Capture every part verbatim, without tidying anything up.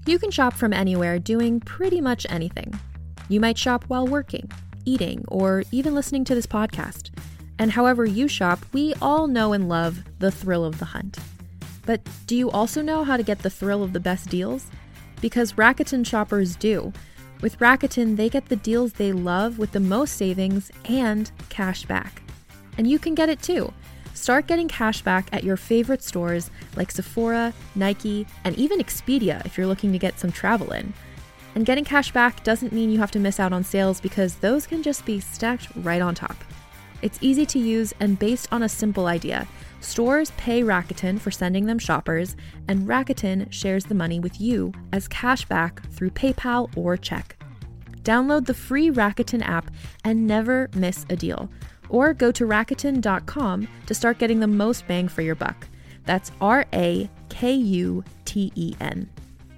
You can shop from anywhere doing pretty much anything. You might shop while working, eating, or even listening to this podcast. And however you shop, we all know and love the thrill of the hunt. But do you also know how to get the thrill of the best deals? Because Rakuten shoppers do. With Rakuten, they get the deals they love with the most savings and cash back. And you can get it too. Start getting cash back at your favorite stores like Sephora, Nike, and even Expedia if you're looking to get some travel in. And getting cash back doesn't mean you have to miss out on sales because those can just be stacked right on top. It's easy to use and based on a simple idea. Stores pay Rakuten for sending them shoppers, and Rakuten shares the money with you as cash back through PayPal or check. Download the free Rakuten app and never miss a deal. Or go to Rakuten dot com to start getting the most bang for your buck. That's R A K U T E N.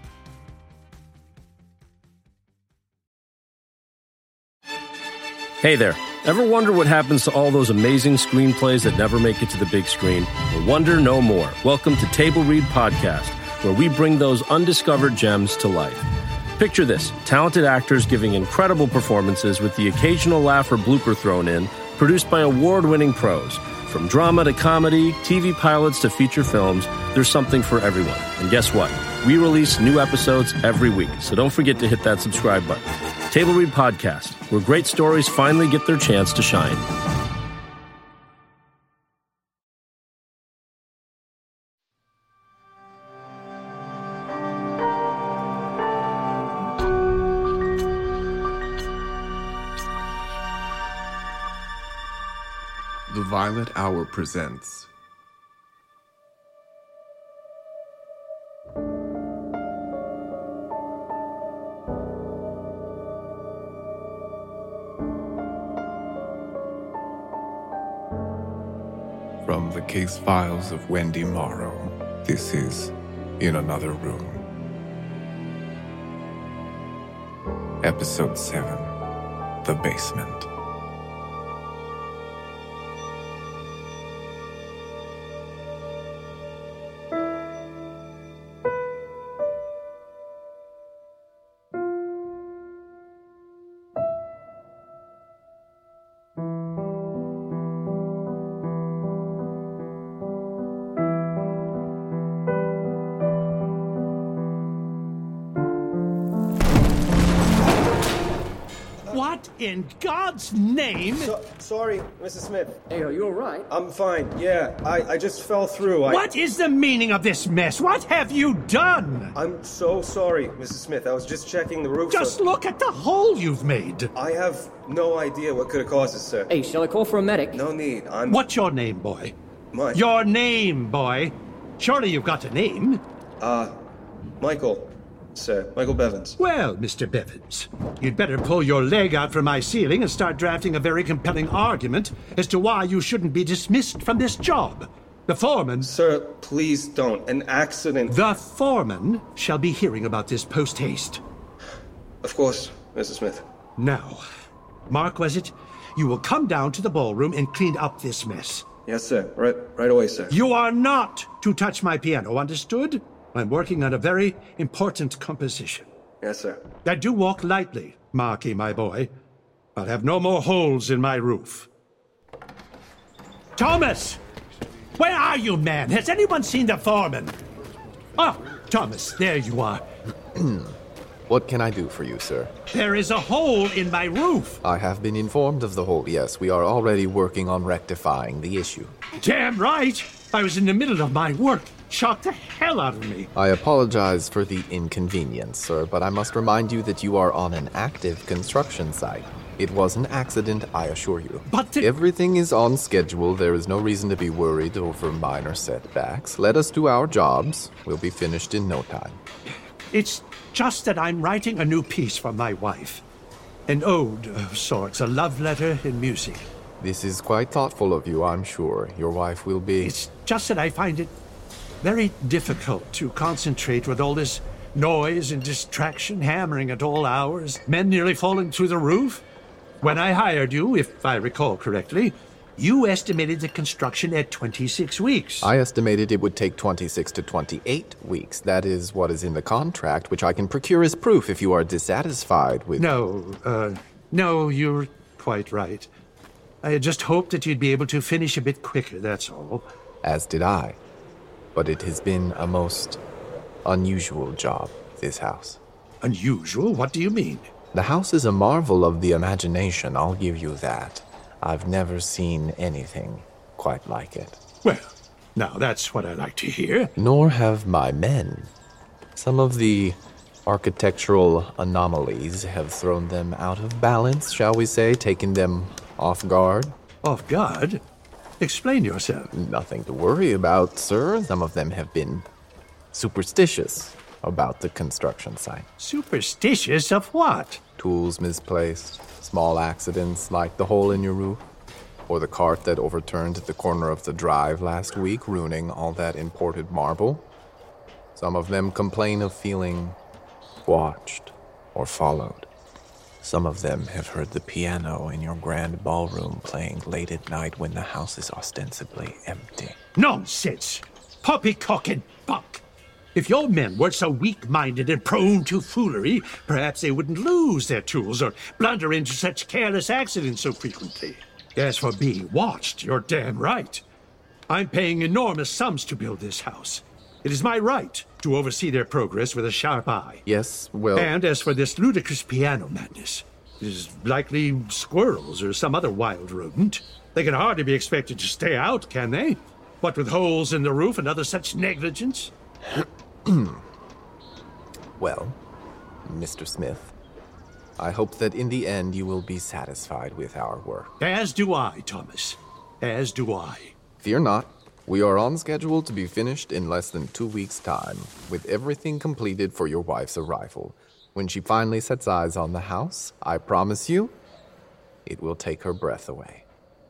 Hey there. Ever wonder what happens to all those amazing screenplays that never make it to the big screen? Well, wonder no more. Welcome to Table Read Podcast, where we bring those undiscovered gems to life. Picture this, talented actors giving incredible performances with the occasional laugh or blooper thrown in, produced by award-winning pros. From drama to comedy, T V pilots to feature films, there's something for everyone. And guess what? We release new episodes every week, so don't forget to hit that subscribe button. Table Read Podcast, where great stories finally get their chance to shine. The Violet Hour presents From the case files of Wendy Morrow, this is In Another Room. Episode seven, The Basement. What in God's name? So, sorry, Missus Smith. Hey, are you all right? I'm fine, yeah. I, I just fell through. I... What is the meaning of this mess? What have you done? I'm so sorry, Missus Smith. I was just checking the roof. Just so... look at the hole you've made. I have no idea what could have caused this, sir. Hey, shall I call for a medic? No need. I'm... What's your name, boy? Mike. Your name, boy. Surely you've got a name. Uh, Michael. Sir, Michael Bevins. Well, Mister Bevins, you'd better pull your leg out from my ceiling and start drafting a very compelling argument as to why you shouldn't be dismissed from this job. The foreman... Sir, please don't. An accident... The foreman shall be hearing about this post-haste. Of course, Missus Smith. Now, Mark, was it? You will come down to the ballroom and clean up this mess. Yes, sir. Right, right away, sir. You are not to touch my piano, understood? I'm working on a very important composition. Yes, sir. Now do walk lightly, Marky, my boy. I'll have no more holes in my roof. Thomas! Where are you, man? Has anyone seen the foreman? Oh, Thomas, there you are. What can I do for you, sir? There is a hole in my roof. I have been informed of the hole, yes. We are already working on rectifying the issue. Damn right! I was in the middle of my work. Shocked the hell out of me. I apologize for the inconvenience, sir, but I must remind you that you are on an active construction site. It was an accident, I assure you. But the... Everything is on schedule. There is no reason to be worried over minor setbacks. Let us do our jobs. We'll be finished in no time. It's just that I'm writing a new piece for my wife. An ode of sorts, a love letter in music. This is quite thoughtful of you, I'm sure. Your wife will be... It's just that I find it very difficult to concentrate with all this noise and distraction hammering at all hours, men nearly falling through the roof. When I hired you, if I recall correctly, You estimated the construction at twenty-six weeks. I estimated it would take twenty-six to twenty-eight weeks. That is what is in the contract, which I can procure as proof if you are dissatisfied with... No, uh, no, you're quite right. I had just hoped that you'd be able to finish a bit quicker, that's all. As did I. But it has been a most unusual job, this house. Unusual? What do you mean? The house is a marvel of the imagination, I'll give you that. I've never seen anything quite like it. Well, now that's what I like to hear. Nor have my men. Some of the architectural anomalies have thrown them out of balance, shall we say, taken them off guard. Off guard? Explain yourself. Nothing to worry about, sir. Some of them have been superstitious about the construction site. Superstitious of what? Tools misplaced, small accidents like the hole in your roof, or the cart that overturned at the corner of the drive last week, ruining all that imported marble. Some of them complain of feeling watched or followed. Some of them have heard the piano in your grand ballroom playing late at night when the house is ostensibly empty. Nonsense! Poppycock and buck! If your men weren't so weak-minded and prone to foolery, perhaps they wouldn't lose their tools or blunder into such careless accidents so frequently. As for being watched, you're damn right. I'm paying enormous sums to build this house. It is my right to oversee their progress with a sharp eye. Yes, well... And as for this ludicrous piano madness, it is likely squirrels or some other wild rodent. They can hardly be expected to stay out, can they? What with holes in the roof and other such negligence? Well, Mister Smith, I hope that in the end you will be satisfied with our work. As do I, Thomas. As do I. Fear not. We are on schedule to be finished in less than two weeks' time, with everything completed for your wife's arrival. When she finally sets eyes on the house, I promise you, it will take her breath away.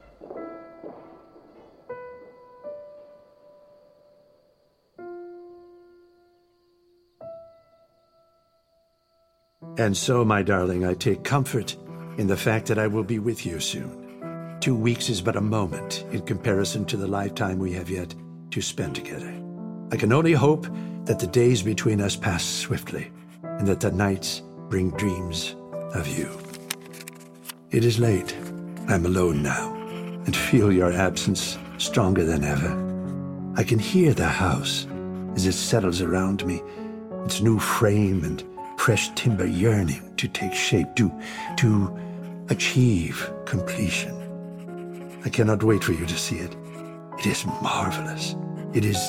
And so, my darling, I take comfort in the fact that I will be with you soon. Two weeks is but a moment in comparison to the lifetime we have yet to spend together. I can only hope that the days between us pass swiftly, and that the nights bring dreams of you. It is late. I'm alone now, and feel your absence stronger than ever. I can hear the house as it settles around me, its new frame and fresh timber yearning to take shape, to, to achieve completion. I cannot wait for you to see it. It is marvelous. It is...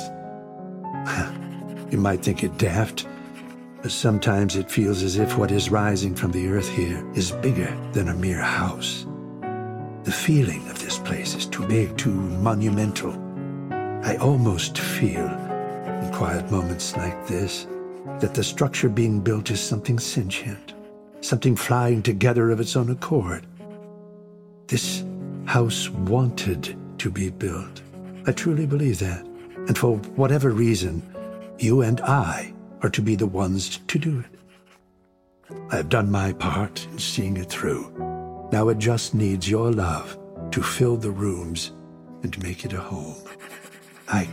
You might think it daft, but sometimes it feels as if what is rising from the earth here is bigger than a mere house. The feeling of this place is too big, too monumental. I almost feel, in quiet moments like this, that the structure being built is something sentient, something flying together of its own accord. This house wanted to be built. I truly believe that. And for whatever reason, you and I are to be the ones to do it. I have done my part in seeing it through. Now it just needs your love to fill the rooms and make it a home. I...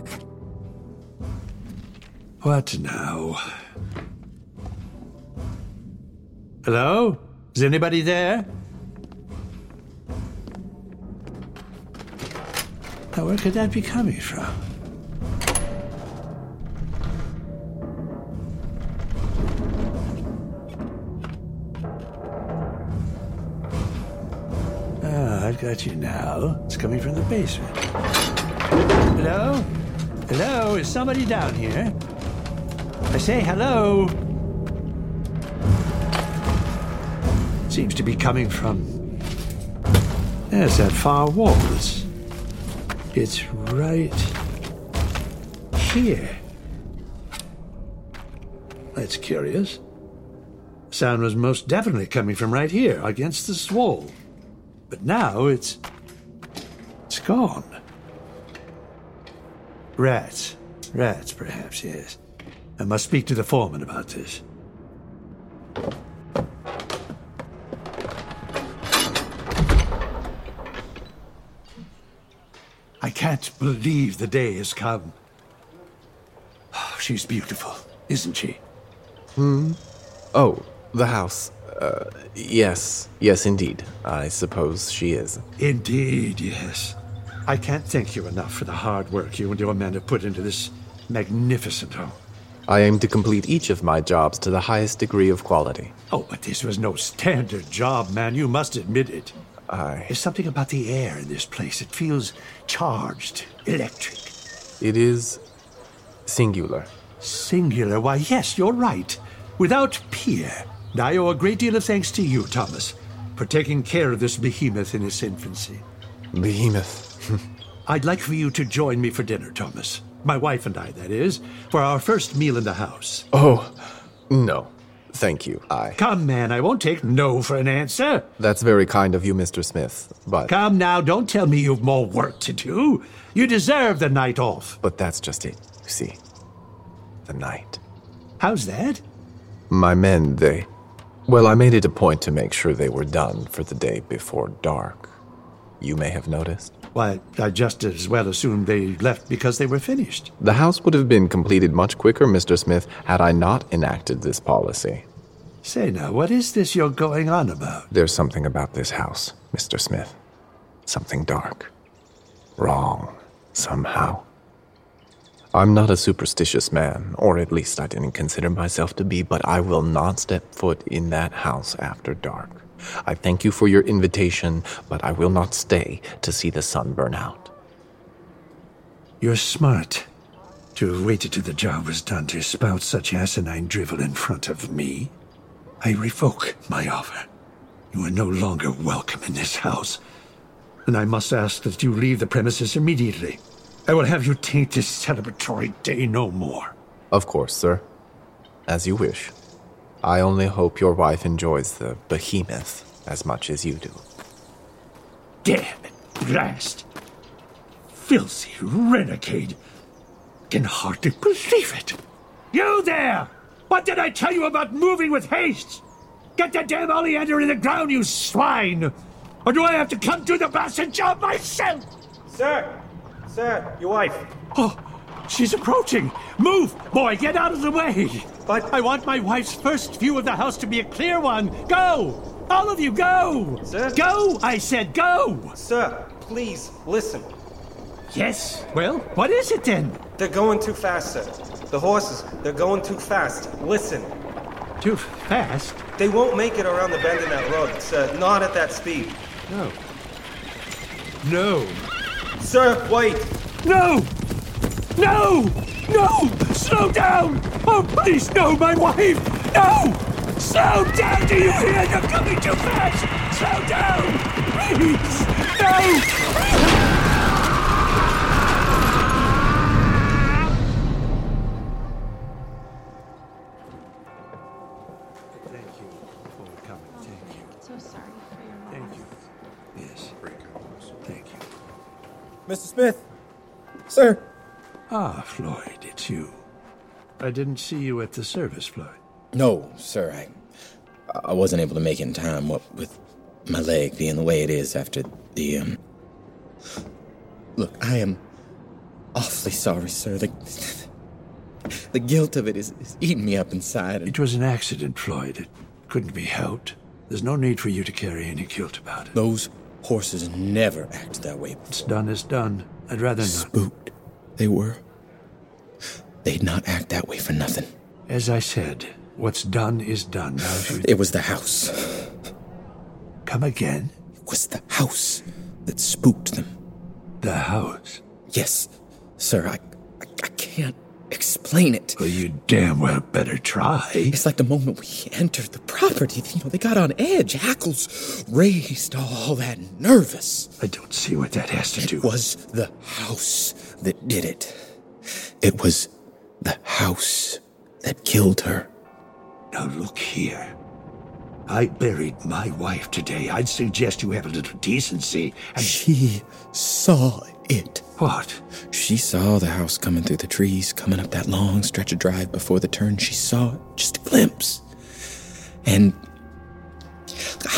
What now? Hello? Is anybody there? Now, where could that be coming from? Ah, I've got you now. It's coming from the basement. Hello? Hello? Is somebody down here? I say hello. Seems to be coming from... There's that far wall. It's, it's right here. That's curious. Sound was most definitely coming from right here, against this wall. But now it's... it's gone. Rats. Rats, perhaps, yes. I must speak to the foreman about this. can't believe the day has come. Oh, she's beautiful, isn't she? Hmm? Oh, the house. Uh, yes. Yes, indeed. I suppose she is. Indeed, yes. I can't thank you enough for the hard work you and your men have put into this magnificent home. I aim to complete each of my jobs to the highest degree of quality. Oh, but this was no standard job, man. You must admit it. I... There's something about the air in this place. It feels charged, electric. It is singular. Singular? Why, yes, you're right. Without peer. And I owe a great deal of thanks to you, Thomas, for taking care of this behemoth in its infancy. Behemoth? I'd like for you to join me for dinner, Thomas. My wife and I, that is, for our first meal in the house. Oh, no. Thank you. I... Come, man, I won't take no for an answer. That's very kind of you, Mister Smith, but... Come now, don't tell me you've more work to do. You deserve the night off. But that's just it, you see. The night. How's that? My men, they... Well, I made it a point to make sure they were done for the day before dark. You may have noticed. Why, I just as well assumed they left because they were finished. The house would have been completed much quicker, Mister Smith, had I not enacted this policy. Say now, what is this you're going on about? There's something about this house, Mister Smith. Something dark. Wrong, somehow. I'm not a superstitious man, or at least I didn't consider myself to be, but I will not step foot in that house after dark. I thank you for your invitation, but I will not stay to see the sun burn out. You're smart to have waited till the job was done to spout such asinine drivel in front of me. I revoke my offer. You are no longer welcome in this house, and I must ask that you leave the premises immediately. I will have you taint this celebratory day no more. Of course, sir. As you wish. I only hope your wife enjoys the behemoth as much as you do. Damn it, blast! Filthy renegade! Can hardly believe it! You there! What did I tell you about moving with haste? Get the damn oleander in the ground, you swine! Or do I have to come do the blasted job myself? Sir! Sir, your wife. Oh, she's approaching! Move! Boy, get out of the way! But... I want my wife's first view of the house to be a clear one! Go! All of you, go! Sir? Go! I said go! Sir, please, listen. Yes? Well, what is it then? They're going too fast, sir. The horses, they're going too fast. Listen. Too fast? They won't make it around the bend in that road, sir. Not at that speed. No. No. Sir, wait! No! No! No! Slow down! Oh, please, no, my wife! No! Slow down! Do you hear? You're coming too fast! Slow down! Please! No! Thank you for coming. Thank you. So sorry for your loss. Thank you. Yes. Thank you. Mister Smith! Sir! Ah, Floyd, it's you. I didn't see you at the service, Floyd. No, sir, I I wasn't able to make it in time, what with my leg being the way it is after the, um... Look, I am awfully sorry, sir. The, the guilt of it is, is eating me up inside. And... It was an accident, Floyd. It couldn't be helped. There's no need for you to carry any guilt about it. Those horses never act that way. What's done is done. I'd rather not. Spooked, they were. They'd not act that way for nothing. As I said, what's done is done. Now, if you... It was the house. Come again? It was the house that spooked them. The house? Yes, sir, I, I, I can't explain it. Well, you damn well better try. It's like the moment we entered the property, you know, they got on edge, hackles raised, all that nervous. I don't see what that has to it do. It was the house that did it. It was the house that killed her. Now look here. I buried my wife today. I'd suggest you have a little decency. And she saw it. What? She saw the house coming through the trees, coming up that long stretch of drive before the turn. She saw it, just a glimpse. And I, I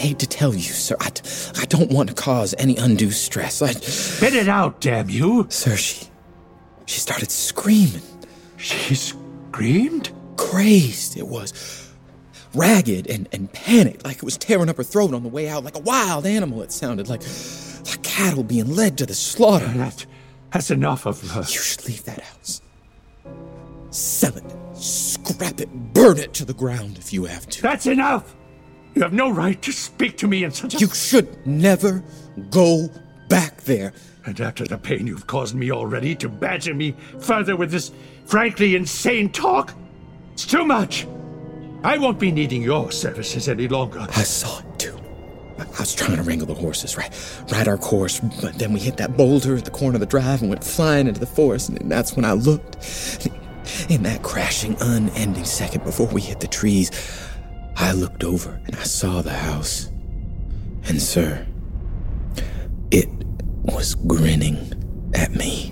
hate to tell you, sir. I, I don't want to cause any undue stress. I... Spit it out, damn you! Sir, she... She started screaming. She screamed? Crazed, it was. Ragged and, and panicked, like it was tearing up her throat on the way out, like a wild animal, it sounded like... Like cattle being led to the slaughter. That, that's enough of her. You should leave that house. Sell it. Scrap it. Burn it to the ground if you have to. That's enough! You have no right to speak to me in such a... You should never go back there. And after the pain you've caused me already, to badger me further with this frankly insane talk? It's too much! I won't be needing your services any longer. I saw it too. I was trying to wrangle the horses, right, ride our course, but then we hit that boulder at the corner of the drive and went flying into the forest, and that's when I looked. In that crashing, unending second before we hit the trees, I looked over and I saw the house. And, sir, it was grinning at me.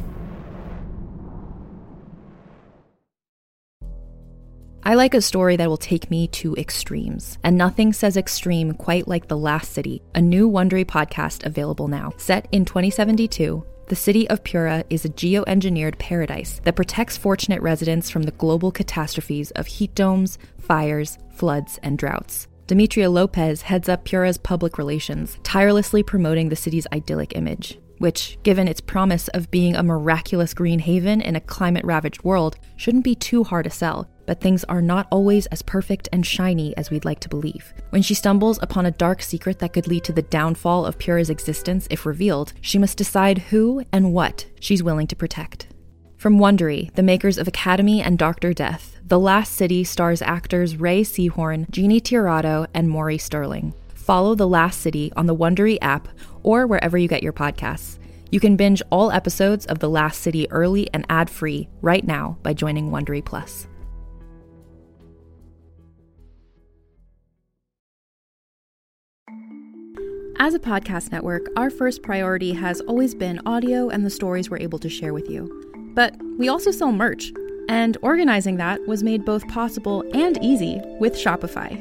I like a story that will take me to extremes, and nothing says extreme quite like The Last City, a new Wondery podcast available now. Set in twenty seventy-two, the city of Pura is a geoengineered paradise that protects fortunate residents from the global catastrophes of heat domes, fires, floods, and droughts. Demetria Lopez heads up Pura's public relations, tirelessly promoting the city's idyllic image, which, given its promise of being a miraculous green haven in a climate-ravaged world, shouldn't be too hard to sell. But things are not always as perfect and shiny as we'd like to believe. When she stumbles upon a dark secret that could lead to the downfall of Pura's existence if revealed, she must decide who and what she's willing to protect. From Wondery, the makers of Academy and Doctor Death, The Last City stars actors Ray Seahorn, Jeannie Tirado, and Maury Sterling. Follow The Last City on the Wondery app or wherever you get your podcasts. You can binge all episodes of The Last City early and ad-free right now by joining Wondery Plus. As a podcast network, our first priority has always been audio and the stories we're able to share with you. But we also sell merch, and organizing that was made both possible and easy with Shopify.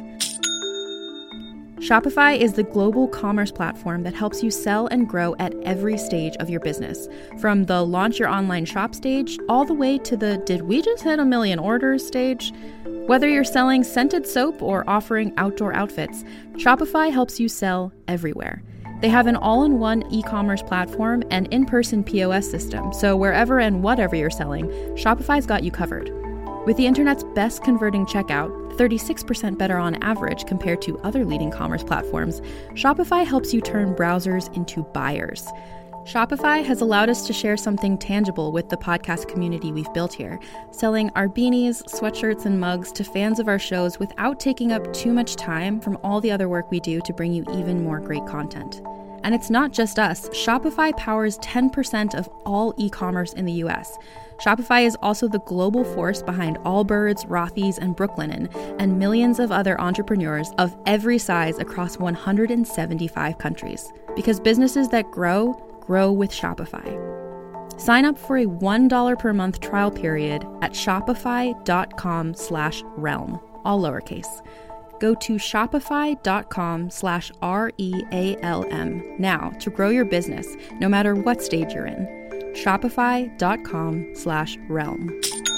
Shopify is the global commerce platform that helps you sell and grow at every stage of your business, from the launch your online shop stage all the way to the did we just hit a million orders stage. Whether you're selling scented soap or offering outdoor outfits, Shopify helps you sell everywhere. They have an all-in-one e-commerce platform and in-person P O S system, so wherever and whatever you're selling, Shopify's got you covered. With the internet's best converting checkout, thirty-six percent better on average compared to other leading commerce platforms, Shopify helps you turn browsers into buyers. Shopify has allowed us to share something tangible with the podcast community we've built here, selling our beanies, sweatshirts, and mugs to fans of our shows without taking up too much time from all the other work we do to bring you even more great content. And it's not just us. Shopify powers ten percent of all e-commerce in the U S. Shopify is also the global force behind Allbirds, Rothy's, and Brooklinen, and millions of other entrepreneurs of every size across one hundred seventy-five countries. Because businesses that grow, grow with Shopify. Sign up for a one dollar per month trial period at shopify.com slash realm, all lowercase. Go to shopify.com slash R-E-A-L-M now to grow your business, no matter what stage you're in. Shopify.com slash realm.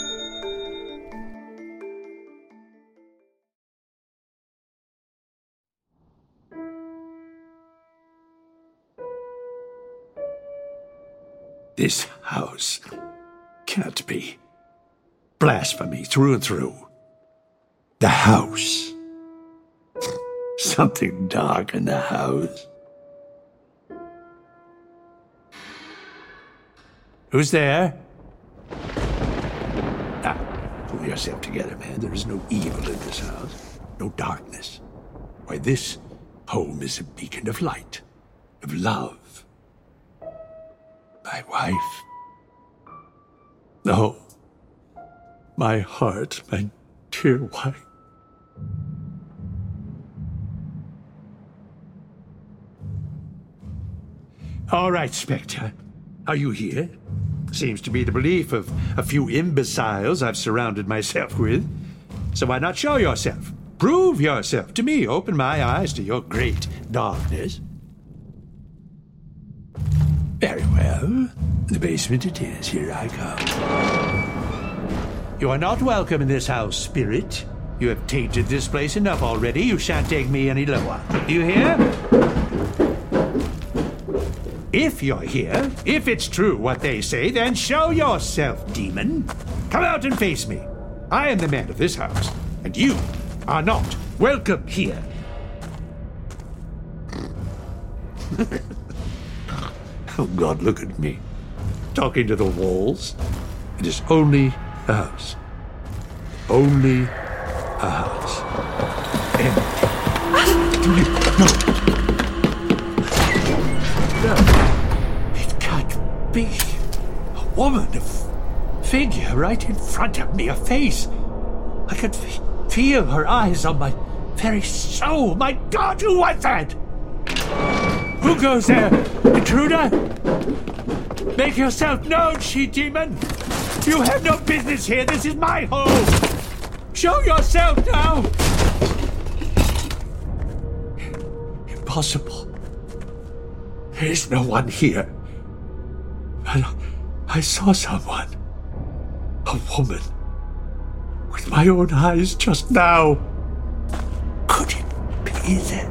This house can't be. Blasphemy through and through. The house. Something dark in the house. Who's there? Now, pull yourself together, man. There is no evil in this house. No darkness. Why, this home is a beacon of light, of love. My wife. No. My heart, my dear wife. All right, Spectre. Are you here? Seems to be the belief of a few imbeciles I've surrounded myself with. So why not show yourself? Prove yourself to me. Open my eyes to your great darkness. Very well. The basement it is. Here I come. You are not welcome in this house, spirit. You have tainted this place enough already. You shan't take me any lower. Do you hear? If you're here, if it's true what they say, then show yourself, demon. Come out and face me. I am the man of this house, and you are not welcome here. Oh, God, look at me. Talking to the walls. It is only a house. Only a house. And... No. No. It can't be. A woman, a f- figure right in front of me, a face. I could f- feel her eyes on my very soul. My God, who was that? Who goes there? Intruder? Make yourself known, she-demon! You have no business here. This is my home! Show yourself now! Impossible. There is no one here. But I saw someone. A woman. With my own eyes just now. Could it be that?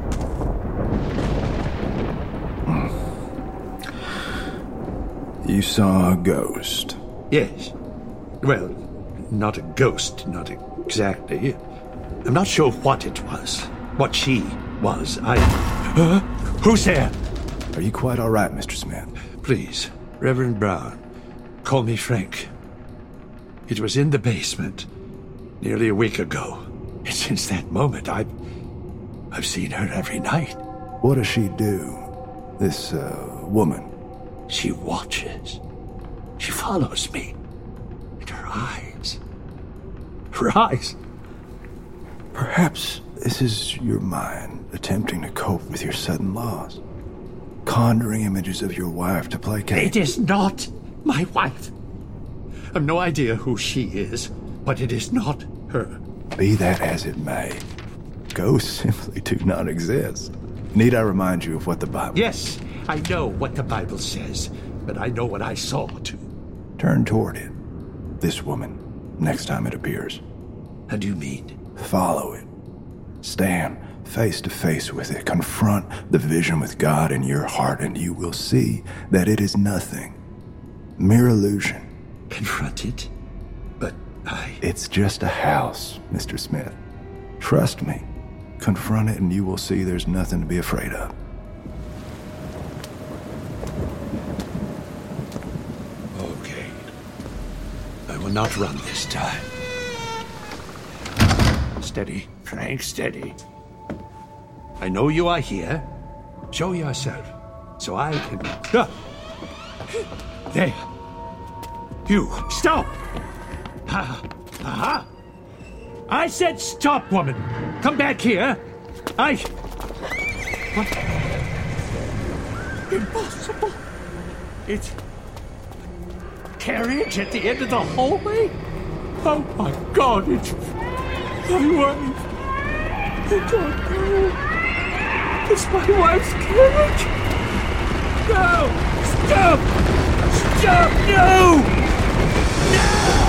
You saw a ghost? Yes. Well, not a ghost, not exactly. I'm not sure what it was. What she was. I... Uh, who's there? Are you quite all right, Mister Smith? Please, Reverend Brown, call me Frank. It was in the basement nearly a week ago. And since that moment, I've... I've seen her every night. What does she do? This, uh, woman? She watches. She follows me. And her eyes. Her eyes. Perhaps this is your mind attempting to cope with your sudden loss. Conjuring images of your wife to placate. It is not my wife. I've no idea who she is, but it is not her. Be that as it may, ghosts simply do not exist. Need I remind you of what the Bible... Yes, I know what the Bible says, but I know what I saw, too. Turn toward it. This woman, next time it appears. How do you mean? Follow it. Stand face to face with it. Confront the vision with God in your heart, and you will see that it is nothing. Mere illusion. Confront it? But I... It's just a house, Mister Smith. Trust me. Confront it and you will see there's nothing to be afraid of. Okay. I will not run this time. Steady, Frank, steady. I know you are here. Show yourself, so I can... Ah! There. You, stop! Ha! Aha! I said stop, woman! Come back here! I... What? Impossible! It's... carriage at the end of the hallway? Oh my God, it's... my wife! I don't know. It's my wife's carriage! No! Stop! Stop! No! No!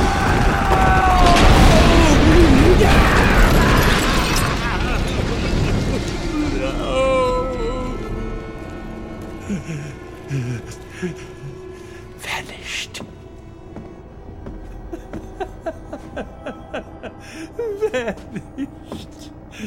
Vanished. Vanished.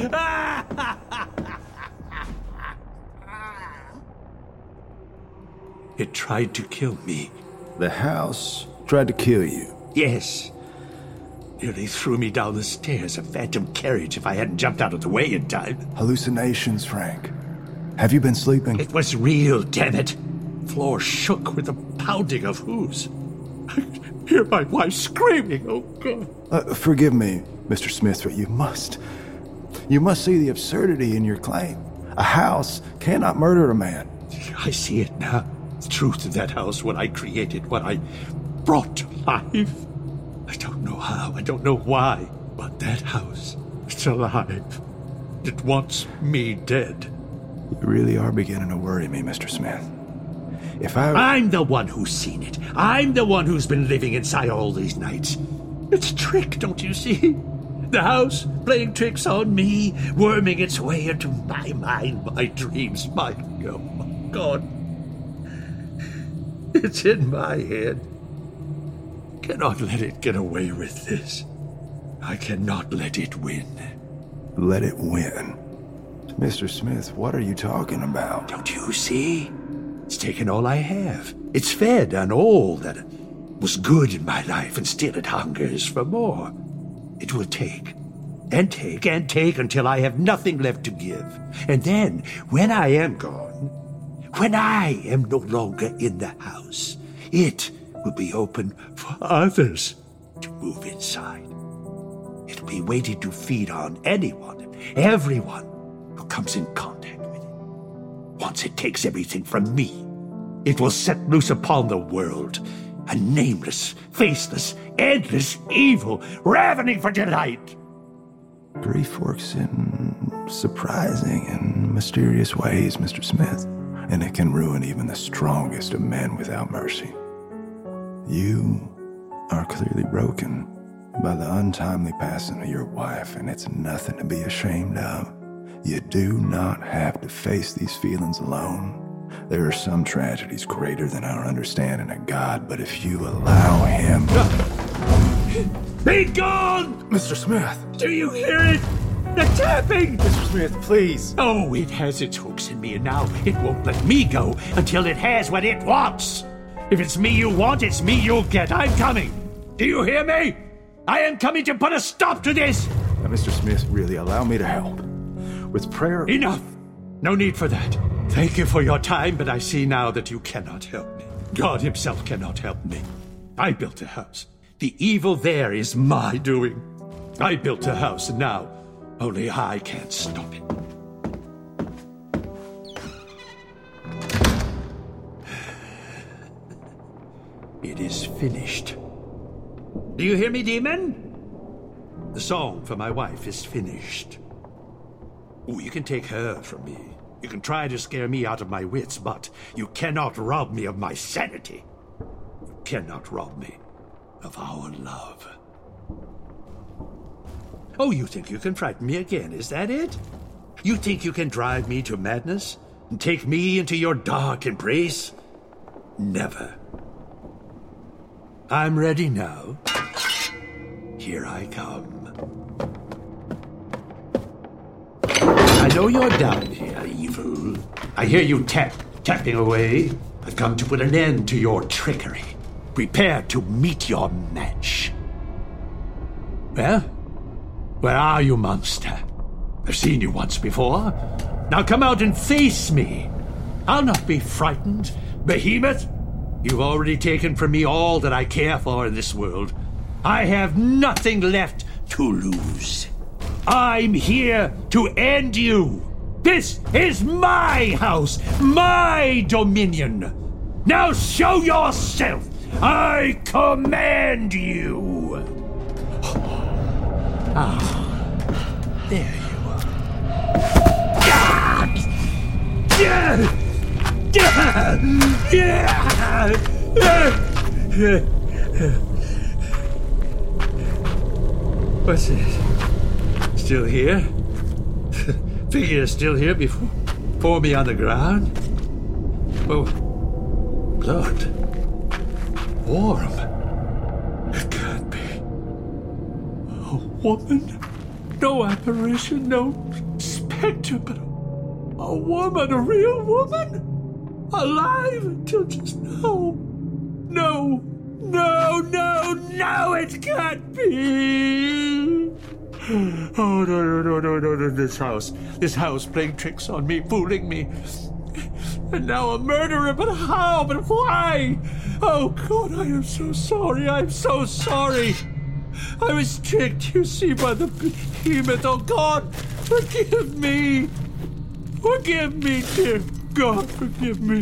It tried to kill me. The house tried to kill you? Yes. Nearly threw me down the stairs, a phantom carriage, if I hadn't jumped out of the way in time. Hallucinations, Frank. Have you been sleeping? It was real, damn it. Floor shook with the pounding of hooves. I hear my wife screaming, oh God. Uh, forgive me, Mister Smith, but you must... You must see the absurdity in your claim. A house cannot murder a man. I see it now. The truth of that house, what I created, what I brought to life. I don't know how, I don't know why, but that house, it's alive. It wants me dead. You really are beginning to worry me, Mister Smith. If I... I'm the one who's seen it. I'm the one who's been living inside all these nights. It's a trick, don't you see? The house playing tricks on me, worming its way into my mind, my dreams, my... Oh, my God. It's in my head. Cannot let it get away with this. I cannot let it win. Let it win? Mister Smith, what are you talking about? Don't you see? It's taken all I have. It's fed on all that was good in my life, and still it hungers for more. It will take, and take, and take until I have nothing left to give. And then, when I am gone, when I am no longer in the house, it will be open for others to move inside. It'll be waiting to feed on anyone and everyone who comes in contact with it. Once it takes everything from me, it will set loose upon the world, a nameless, faceless, endless evil, ravening for delight. Grief works in surprising and mysterious ways, Mister Smith, and it can ruin even the strongest of men without mercy. You are clearly broken by the untimely passing of your wife, and it's nothing to be ashamed of. You do not have to face these feelings alone. There are some tragedies greater than our understanding of God, but if you allow him... Be gone! Mister Smith! Do you hear it? The tapping! Mister Smith, please! Oh, it has its hooks in me, and now it won't let me go until it has what it wants. If it's me you want, it's me you'll get. I'm coming. Do you hear me? I am coming to put a stop to this! Now, Mister Smith, really, allow me to help. With prayer... Enough! No need for that. Thank you for your time, but I see now that you cannot help me. God himself cannot help me. I built a house. The evil there is my doing. I built a house, and now only I can't stop it. It is finished. Do you hear me, demon? The song for my wife is finished. Oh, you can take her from me. You can try to scare me out of my wits, but you cannot rob me of my sanity. You cannot rob me of our love. Oh, you think you can frighten me again, is that it? You think you can drive me to madness and take me into your dark embrace? Never. I'm ready now. Here I come. I know you're down here, evil. I hear you tap, tapping away. I've come to put an end to your trickery. Prepare to meet your match. Well, where are you, monster? I've seen you once before. Now come out and face me. I'll not be frightened, behemoth. You've already taken from me all that I care for in this world. I have nothing left to lose. I'm here to end you. This is my house, my dominion. Now show yourself. I command you. Ah, there you are. What's this? Still here? Figure is still here before, before me on the ground? Oh, blood. Warm. It can't be. A woman? No apparition, no specter, but a woman, a real woman? Alive until just now. No, no, no, no, it can't be. Oh, no, no, no, no, no, no, this house. This house playing tricks on me, fooling me. And now a murderer, but how, but why? Oh, God, I am so sorry, I'm so sorry. I was tricked, you see, by the behemoth. Oh, God, forgive me. Forgive me, dear God, forgive me.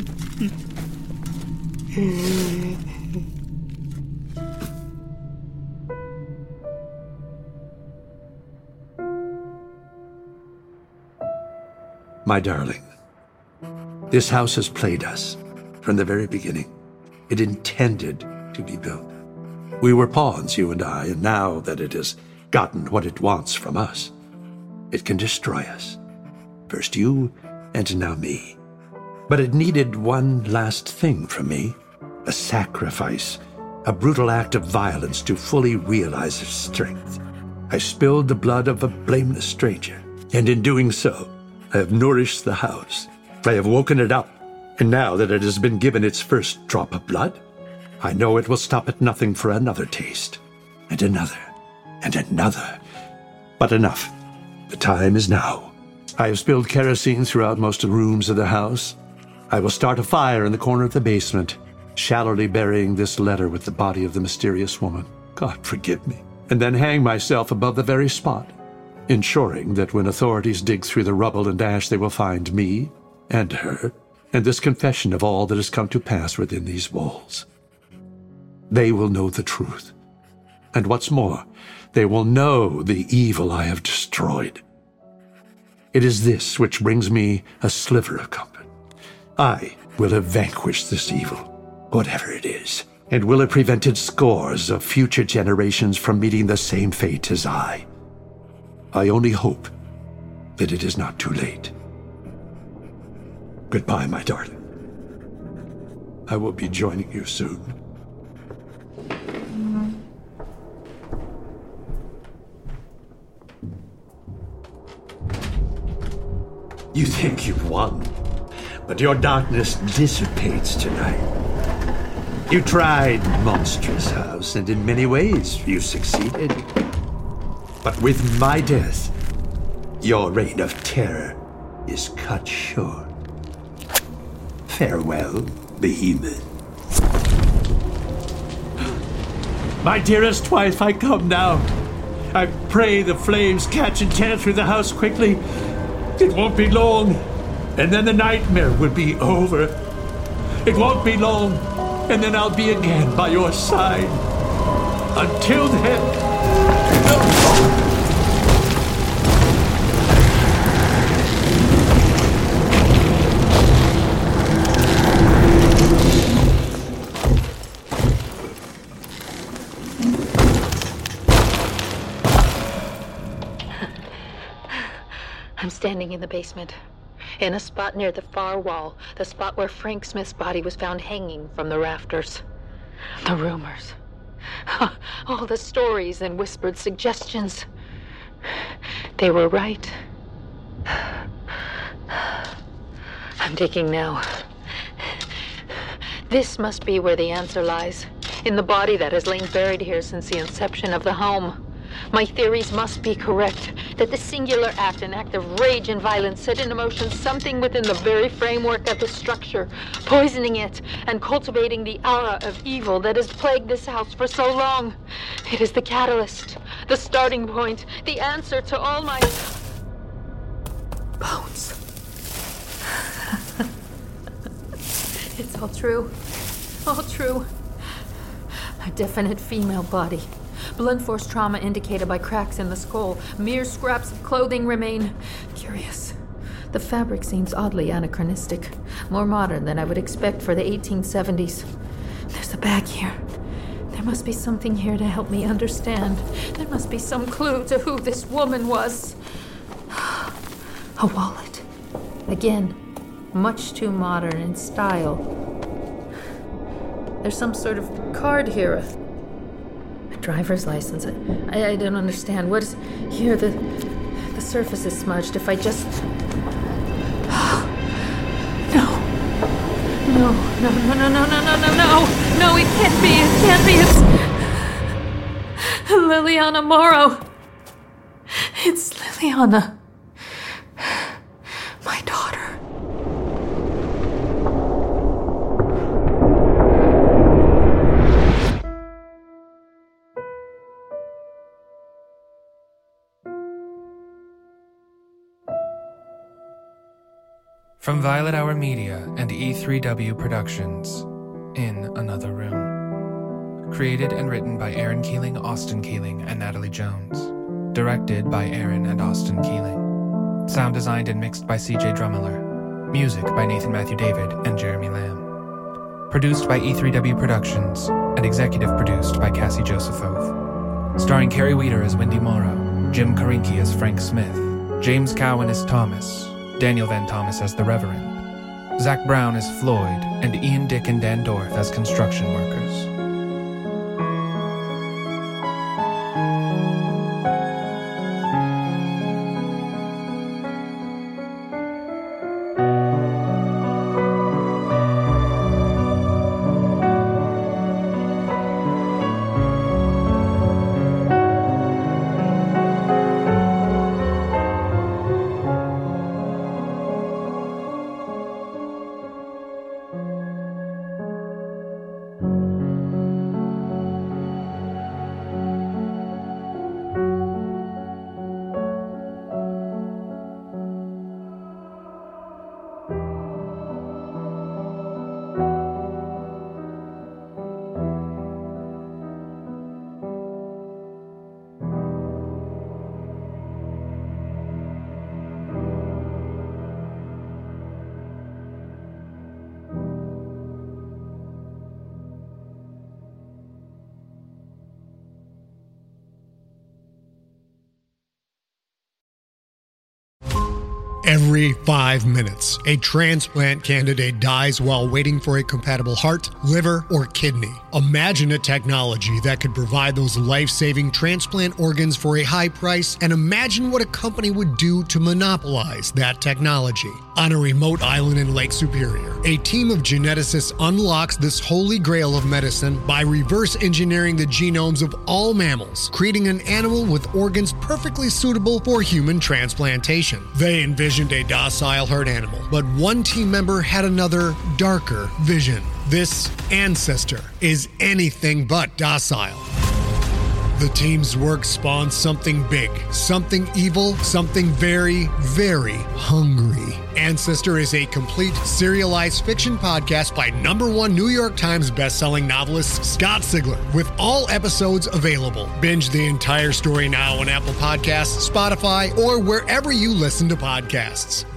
My darling, This house has played us from the very beginning. It intended to be built. We were pawns, you and I, and now that it has gotten what it wants from us, it can destroy us. First you, and now me. But it needed one last thing from me, a sacrifice, a brutal act of violence to fully realize its strength. I spilled the blood of a blameless stranger, and in doing so, I have nourished the house. I have woken it up, and now that it has been given its first drop of blood, I know it will stop at nothing for another taste, and another, and another. But enough. The time is now. I have spilled kerosene throughout most of the rooms of the house. I will start a fire in the corner of the basement, shallowly burying this letter with the body of the mysterious woman. God forgive me. And then hang myself above the very spot, ensuring that when authorities dig through the rubble and ash, they will find me and her, and this confession of all that has come to pass within these walls. They will know the truth. And what's more, they will know the evil I have destroyed. It is this which brings me a sliver of comfort. I will have vanquished this evil, whatever it is, and will have prevented scores of future generations from meeting the same fate as I. I only hope that it is not too late. Goodbye, my darling. I will be joining you soon. You think you've won, but your darkness dissipates tonight. You tried Monstrous House, and in many ways you succeeded. But with my death, your reign of terror is cut short. Farewell, Behemoth. My dearest wife, I come now. I pray the flames catch and tear through the house quickly. It won't be long, and then the nightmare will be over. It won't be long, and then I'll be again by your side. Until then... I'm standing in the basement, in a spot near the far wall, the spot where Frank Smith's body was found hanging from the rafters. The rumors, all the stories and whispered suggestions, they were right. I'm digging now. This must be where the answer lies, in the body that has lain buried here since the inception of the home. My theories must be correct, that the singular act, an act of rage and violence, set into motion something within the very framework of the structure, poisoning it and cultivating the aura of evil that has plagued this house for so long. It is the catalyst, the starting point, the answer to all my... bones. It's all true. All true. A definite female body. Blunt force trauma indicated by cracks in the skull. Mere scraps of clothing remain. Curious. The fabric seems oddly anachronistic. More modern than I would expect for the eighteen seventies. There's a bag here. There must be something here to help me understand. There must be some clue to who this woman was. A wallet. Again, much too modern in style. There's some sort of card here. A driver's license. I, I don't understand. What is here? The the surface is smudged. If I just no, no, no, no, no, no, no, no, no, no, no! It can't be. It can't be. It's Liliana Morrow. It's Liliana, my daughter. From Violet Hour Media and E three W Productions, In Another Room. Created and written by Aaron Keeling, Austin Keeling, and Natalie Jones. Directed by Aaron and Austin Keeling. Sound designed and mixed by C J Drummiller. Music by Nathan Matthew David and Jeremy Lamb. Produced by E three W Productions and executive produced by Cassie Josephove. Starring Carrie Weeder as Wendy Morrow, Jim Karinke as Frank Smith, James Cowan as Thomas, Daniel Van Thomas as the Reverend, Zach Brown as Floyd, and Ian Dick and Dan Dorff as construction workers. Every five minutes, a transplant candidate dies while waiting for a compatible heart, liver, or kidney. Imagine a technology that could provide those life-saving transplant organs for a high price, and imagine what a company would do to monopolize that technology. On a remote island in Lake Superior, a team of geneticists unlocks this holy grail of medicine by reverse engineering the genomes of all mammals, creating an animal with organs perfectly suitable for human transplantation. They envisioned a docile herd animal, but one team member had another, darker vision. This ancestor is anything but docile. The team's work spawned something big, something evil, something very, very hungry. Ancestor is a complete serialized fiction podcast by number one New York Times bestselling novelist Scott Sigler, with all episodes available. Binge the entire story now on Apple Podcasts, Spotify, or wherever you listen to podcasts.